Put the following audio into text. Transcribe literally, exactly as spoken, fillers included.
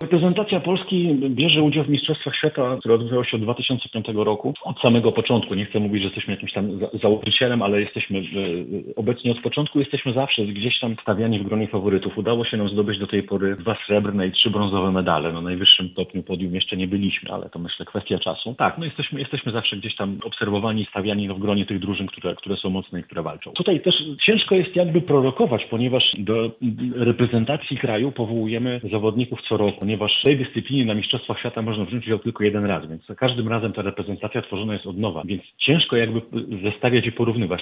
Reprezentacja Polski bierze udział w Mistrzostwach Świata, które odbywały się od dwa tysiące piątego roku. Od samego początku. Nie chcę mówić, że jesteśmy jakimś tam za- założycielem, ale jesteśmy w, obecnie od początku jesteśmy zawsze gdzieś tam stawiani w gronie faworytów. Udało się nam zdobyć do tej pory dwa srebrne i trzy brązowe medale. Na najwyższym stopniu podium jeszcze nie byliśmy, ale to myślę kwestia czasu. Tak, no jesteśmy, jesteśmy zawsze gdzieś tam obserwowani, stawiani w gronie tych drużyn, które, które są mocne i które walczą. Tutaj też ciężko jest jakby prorokować, ponieważ do reprezentacji kraju powołujemy zawodników co roku, ponieważ w tej dyscyplinie na Mistrzostwach Świata można wziąć udział tylko jeden raz, więc za każdym razem ta reprezentacja tworzona jest od nowa, więc ciężko jakby zestawiać i porównywać.